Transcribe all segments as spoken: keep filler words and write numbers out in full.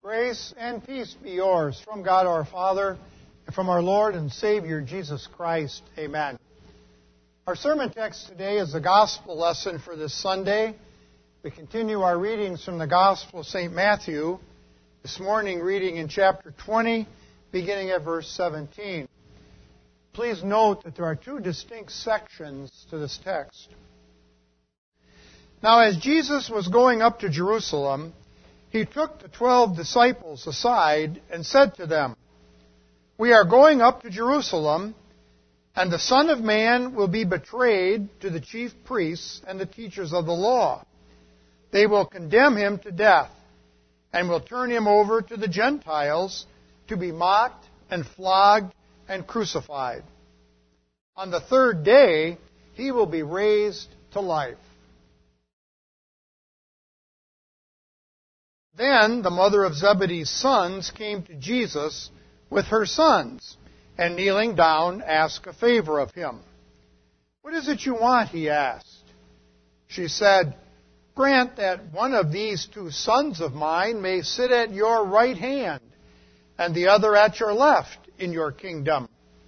Grace and peace be yours from God our Father and from our Lord and Savior Jesus Christ. Amen. Our sermon text today is the gospel lesson for this Sunday. We continue our readings from the Gospel of Saint Matthew. This morning, reading in chapter twenty, beginning at verse seventeen. Please note that there are two distinct sections to this text. Now, as Jesus was going up to Jerusalem, he took the twelve disciples aside and said to them, "We are going up to Jerusalem, and the Son of Man will be betrayed to the chief priests and the teachers of the law. They will condemn him to death, and will turn him over to the Gentiles to be mocked and flogged and crucified. On the third day, he will be raised to life." Then the mother of Zebedee's sons came to Jesus with her sons, and kneeling down, asked a favor of him. "What is it you want?" he asked. She said, "Grant that one of these two sons of mine may sit at your right hand, and the other at your left in your kingdom."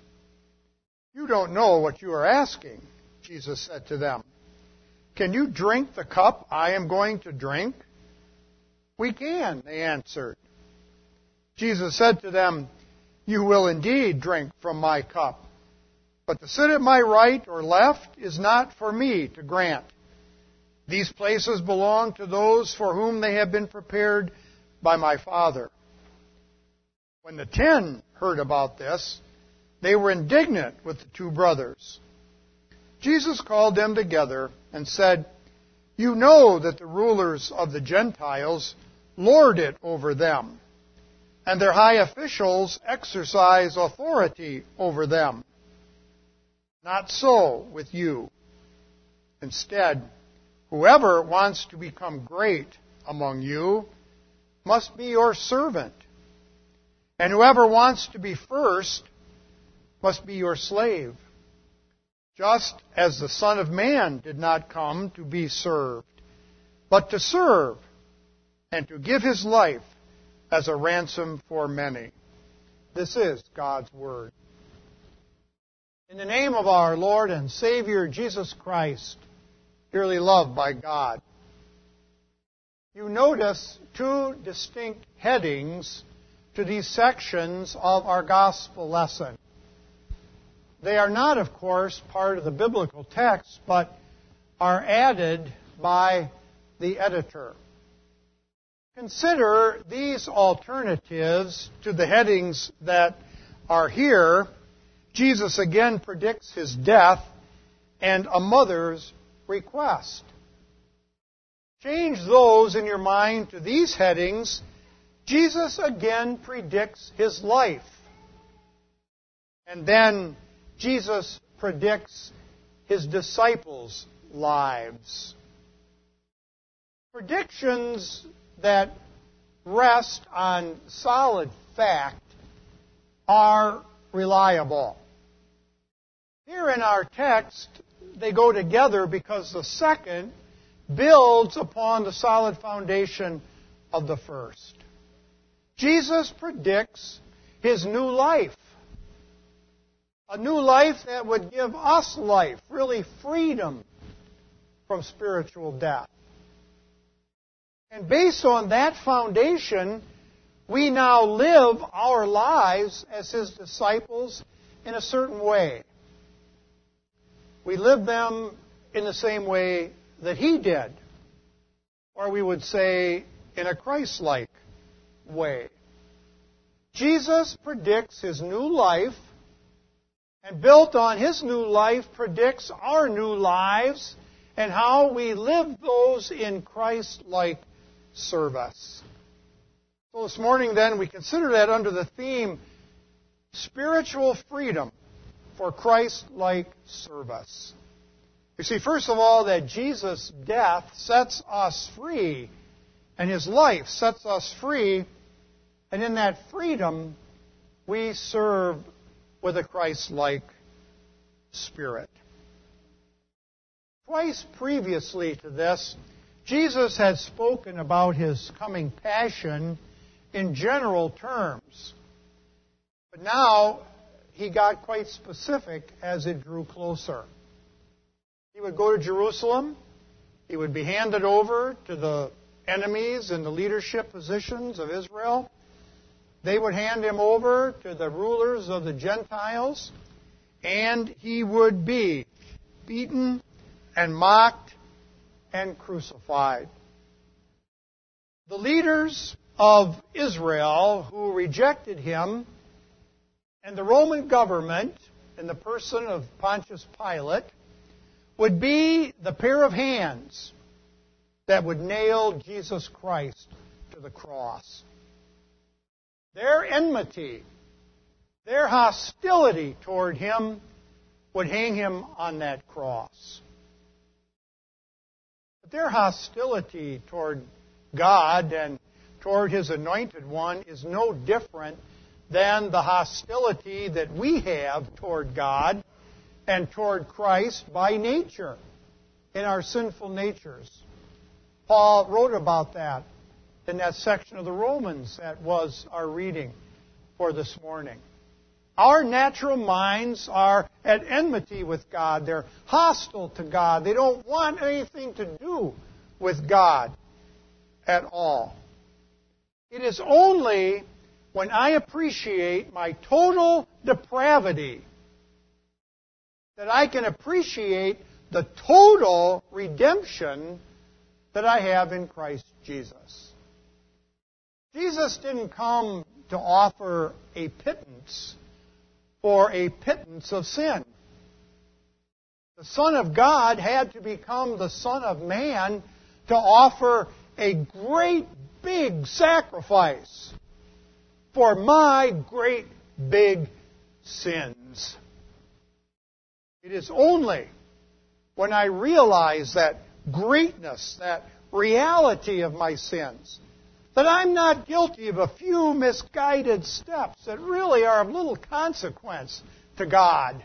"You don't know what you are asking," Jesus said to them. "Can you drink the cup I am going to drink?" "We can," they answered. Jesus said to them, "You will indeed drink from my cup, but to sit at my right or left is not for me to grant. These places belong to those for whom they have been prepared by my Father." When the ten heard about this, they were indignant with the two brothers. Jesus called them together and said, "You know that the rulers of the Gentiles lord it over them, and their high officials exercise authority over them. Not so with you. Instead, whoever wants to become great among you must be your servant, and whoever wants to be first must be your slave, just as the Son of Man did not come to be served, but to serve and to give his life as a ransom for many." This is God's Word. In the name of our Lord and Savior Jesus Christ, dearly loved by God, you notice two distinct headings to these sections of our gospel lesson. They are not, of course, part of the biblical text, but are added by the editor. Consider these alternatives to the headings that are here. Jesus again predicts his death and a mother's request. Change those in your mind to these headings. Jesus again predicts his life. And then Jesus predicts his disciples' lives. Predictions that rest on solid fact are reliable. Here in our text, they go together because the second builds upon the solid foundation of the first. Jesus predicts his new life. A new life that would give us life, really freedom from spiritual death. And based on that foundation, we now live our lives as his disciples in a certain way. We live them in the same way that he did, or we would say in a Christ-like way. Jesus predicts his new life, and built on his new life predicts our new lives and how we live those in Christ-like service. So this morning, then, we consider that under the theme, spiritual freedom for Christ-like service. You see, first of all, that Jesus' death sets us free, and his life sets us free, and in that freedom, we serve with a Christ-like spirit. Twice previously to this, Jesus had spoken about his coming passion in general terms. But now he got quite specific as it drew closer. He would go to Jerusalem. He would be handed over to the enemies in the leadership positions of Israel. They would hand him over to the rulers of the Gentiles, and he would be beaten and mocked and crucified. The leaders of Israel who rejected him and the Roman government, in the person of Pontius Pilate, would be the pair of hands that would nail Jesus Christ to the cross. Their enmity, their hostility toward him would hang him on that cross. But their hostility toward God and toward His Anointed One is no different than the hostility that we have toward God and toward Christ by nature, in our sinful natures. Paul wrote about that in that section of the Romans that was our reading for this morning. Our natural minds are at enmity with God. They're hostile to God. They don't want anything to do with God at all. It is only when I appreciate my total depravity that I can appreciate the total redemption that I have in Christ Jesus. Jesus didn't come to offer a pittance for a pittance of sin. The Son of God had to become the Son of Man to offer a great big sacrifice for my great big sins. It is only when I realize that greatness, that reality of my sins, that I'm not guilty of a few misguided steps that really are of little consequence to God.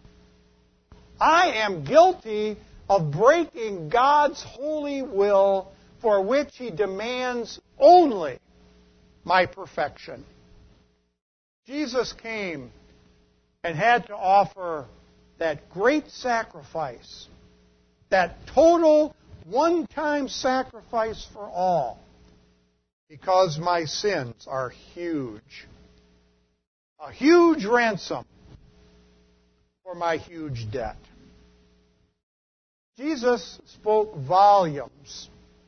I am guilty of breaking God's holy will, for which He demands only my perfection. Jesus came and had to offer that great sacrifice, that total one-time sacrifice for all, because my sins are huge. A huge ransom for my huge debt. Jesus spoke volumes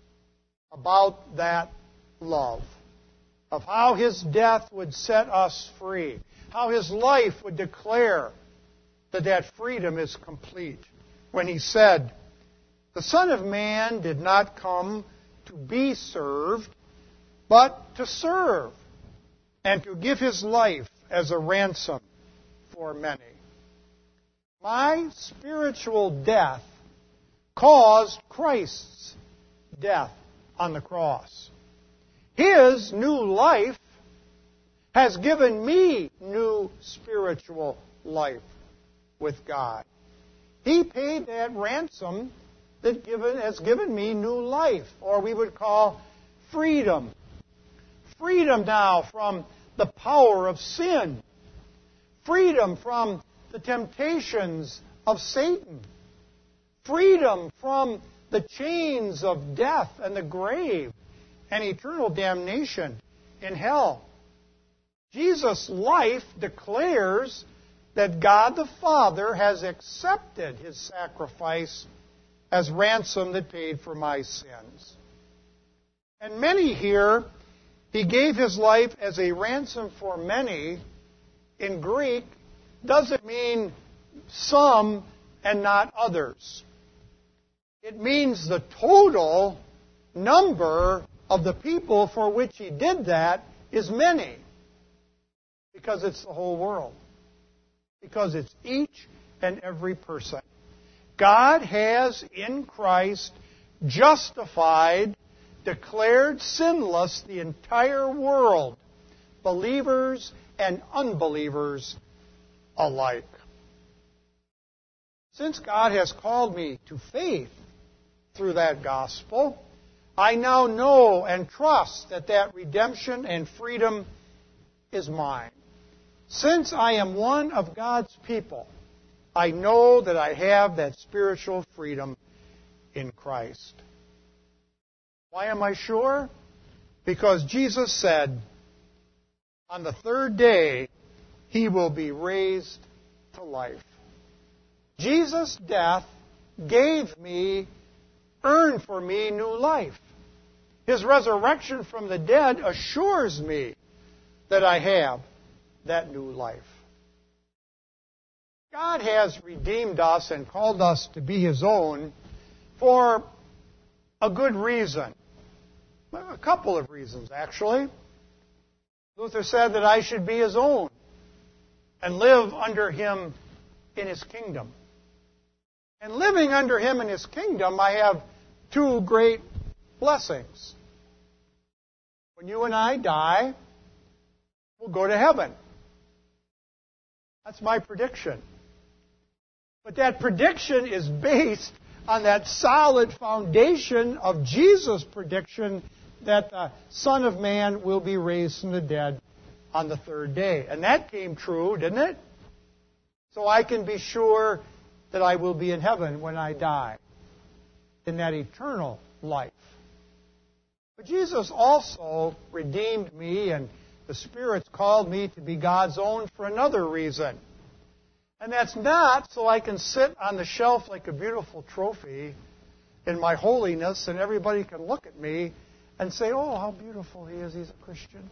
about that love, of how His death would set us free, how His life would declare that that freedom is complete. When He said, "The Son of Man did not come to be served, but to serve, and to give His life as a ransom for many." My spiritual death caused Christ's death on the cross. His new life has given me new spiritual life with God. He paid that ransom that given, has given me new life, or we would call freedom. Freedom now from the power of sin. Freedom from the temptations of Satan. Freedom from the chains of death and the grave and eternal damnation in hell. Jesus' life declares that God the Father has accepted His sacrifice as ransom that paid for my sins. And many here, He gave His life as a ransom for many. In Greek, doesn't mean some and not others. It means the total number of the people for which He did that is many. Because it's the whole world. Because it's each and every person. God has in Christ justified, declared sinless the entire world, believers and unbelievers alike. Since God has called me to faith through that gospel, I now know and trust that that redemption and freedom is mine. Since I am one of God's people, I know that I have that spiritual freedom in Christ. Why am I sure? Because Jesus said, on the third day, He will be raised to life. Jesus' death gave me, earned for me new life. His resurrection from the dead assures me that I have that new life. God has redeemed us and called us to be His own for a good reason. A couple of reasons, actually. Luther said that I should be His own and live under Him in His kingdom. And living under Him in His kingdom, I have two great blessings. When you and I die, we'll go to heaven. That's my prediction. But that prediction is based on that solid foundation of Jesus' prediction that the Son of Man will be raised from the dead on the third day. And that came true, didn't it? So I can be sure that I will be in heaven when I die, in that eternal life. But Jesus also redeemed me, and the Spirit's called me to be God's own for another reason. And that's not so I can sit on the shelf like a beautiful trophy in my holiness and everybody can look at me and say, oh, how beautiful he is, he's a Christian.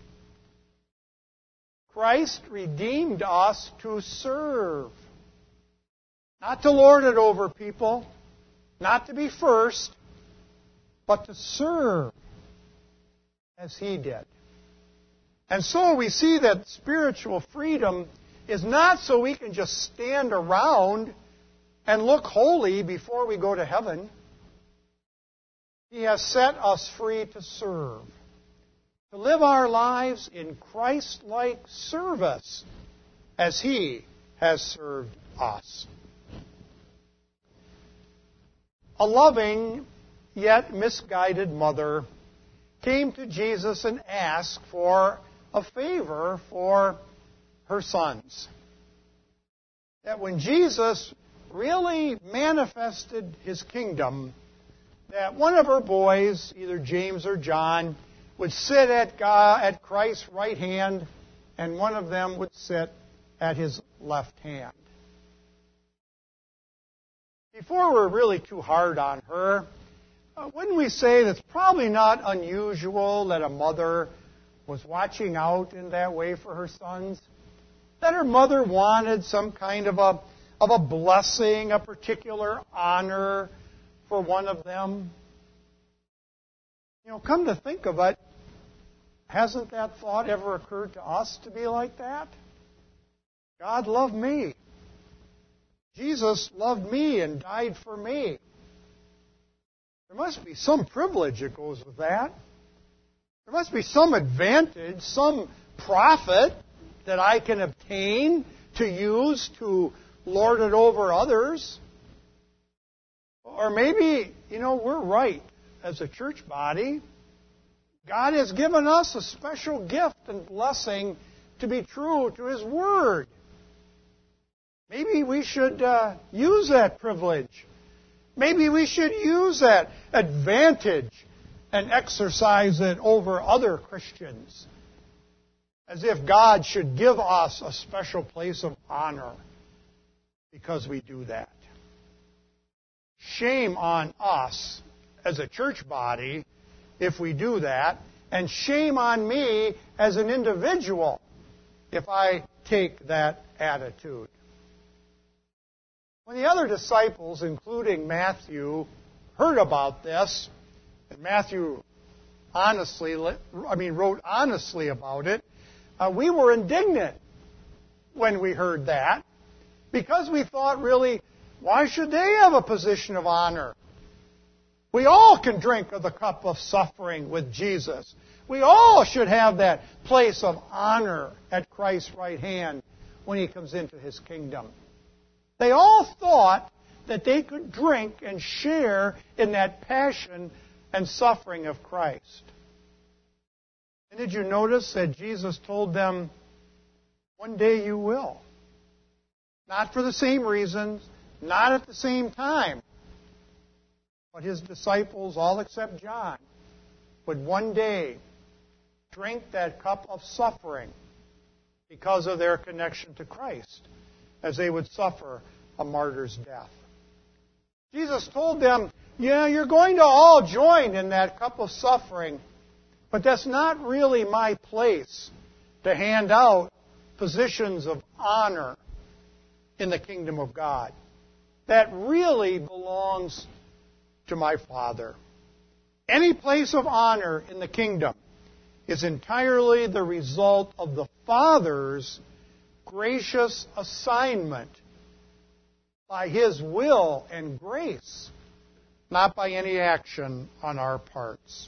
Christ redeemed us to serve. Not to lord it over people, not to be first, but to serve as He did. And so we see that spiritual freedom is not so we can just stand around and look holy before we go to heaven. He has set us free to serve, to live our lives in Christ-like service as He has served us. A loving yet misguided mother came to Jesus and asked for a favor for her sons. That when Jesus really manifested His kingdom, that one of her boys, either James or John, would sit at God, at Christ's right hand, and one of them would sit at His left hand. Before we're really too hard on her, uh, wouldn't we say that it's probably not unusual that a mother was watching out in that way for her sons? That her mother wanted some kind of a, of a blessing, a particular honor for one of them? You know, come to think of it, hasn't that thought ever occurred to us to be like that? God loved me. Jesus loved me and died for me. There must be some privilege that goes with that. There must be some advantage, some profit that I can obtain to use to lord it over others. Or maybe, you know, we're right as a church body. God has given us a special gift and blessing to be true to His Word. Maybe we should uh, use that privilege. Maybe we should use that advantage and exercise it over other Christians. As if God should give us a special place of honor because we do that. Shame on us as a church body if we do that, and shame on me as an individual if I take that attitude. When the other disciples, including Matthew, heard about this, and Matthew honestly, I mean, wrote honestly about it, uh, we were indignant when we heard that, because we thought, really, why should they have a position of honor? We all can drink of the cup of suffering with Jesus. We all should have that place of honor at Christ's right hand when He comes into His kingdom. They all thought that they could drink and share in that passion and suffering of Christ. And did you notice that Jesus told them, one day you will. Not for the same reasons, not at the same time. But his disciples, all except John, would one day drink that cup of suffering because of their connection to Christ, as they would suffer a martyr's death. Jesus told them, yeah, you're going to all join in that cup of suffering, but that's not really my place to hand out positions of honor in the kingdom of God. That really belongs to my Father. Any place of honor in the kingdom is entirely the result of the Father's gracious assignment by His will and grace, not by any action on our parts.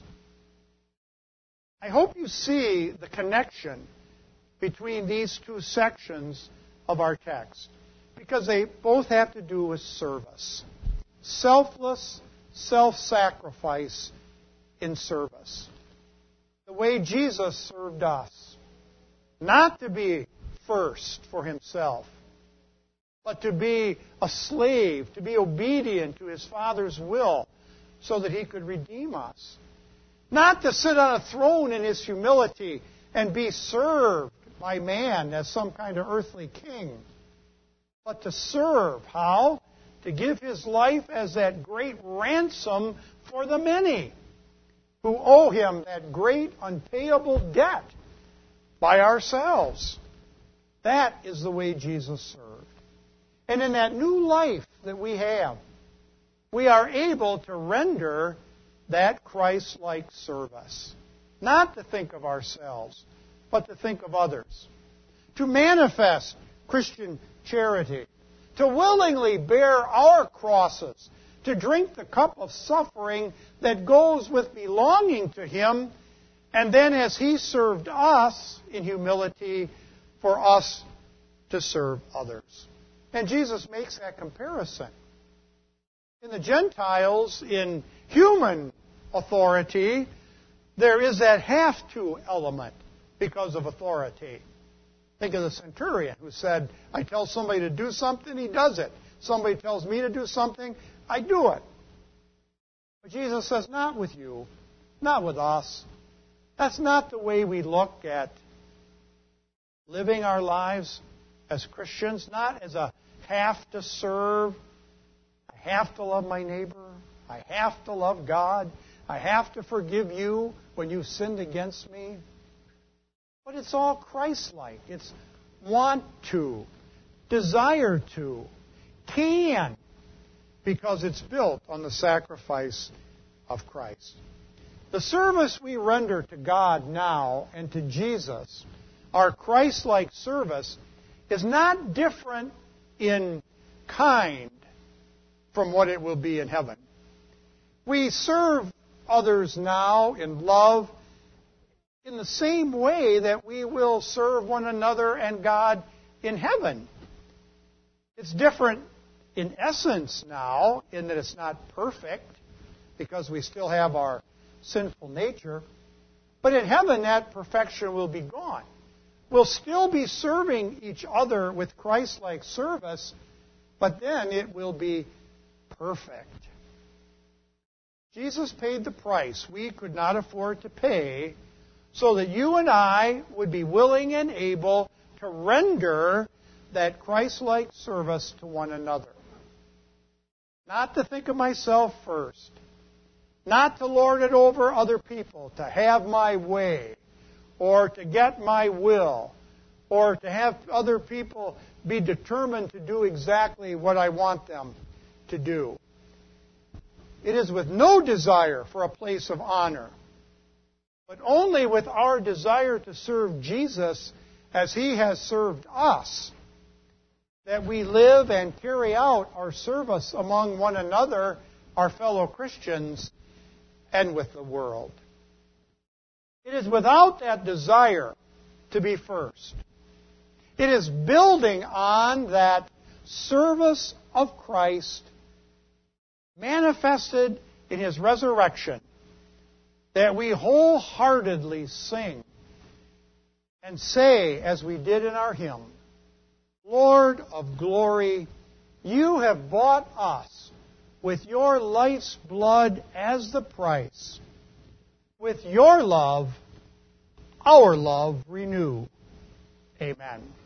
I hope you see the connection between these two sections of our text, because they both have to do with service. Selfless self-sacrifice in service. The way Jesus served us. Not to be first for Himself, but to be a slave, to be obedient to His Father's will so that He could redeem us. Not to sit on a throne in His humility and be served by man as some kind of earthly king, but to serve. How? To give His life as that great ransom for the many who owe Him that great unpayable debt by ourselves. That is the way Jesus served. And in that new life that we have, we are able to render that Christ-like service. Not to think of ourselves, but to think of others. To manifest Christian charity. To willingly bear our crosses. To drink the cup of suffering that goes with belonging to Him. And then as He served us in humility, for us to serve others. And Jesus makes that comparison. In the Gentiles, in human authority, there is that have-to element because of authority. Think of the centurion who said, I tell somebody to do something, he does it. Somebody tells me to do something, I do it. But Jesus says, not with you, not with us. That's not the way we look at living our lives as Christians, not as a have to serve, I have to love my neighbor, I have to love God, I have to forgive you when you've sinned against me. But it's all Christ-like. It's want to, desire to, can, because it's built on the sacrifice of Christ. The service we render to God now and to Jesus, our Christ-like service, is not different in kind from what it will be in heaven. We serve others now in love in the same way that we will serve one another and God in heaven. It's different in essence now, in that it's not perfect, because we still have our sinful nature. But in heaven, that perfection will be gone. We'll still be serving each other with Christ-like service, but then it will be perfect. Jesus paid the price we could not afford to pay so that you and I would be willing and able to render that Christ-like service to one another. Not to think of myself first. Not to lord it over other people, to have my way, or to get my will, or to have other people be determined to do exactly what I want them to do. It is with no desire for a place of honor, but only with our desire to serve Jesus as He has served us, that we live and carry out our service among one another, our fellow Christians, and with the world. It is without that desire to be first. It is building on that service of Christ manifested in His resurrection that we wholeheartedly sing and say, as we did in our hymn, Lord of glory, you have bought us with your life's blood as the price. With your love, our love renew. Amen.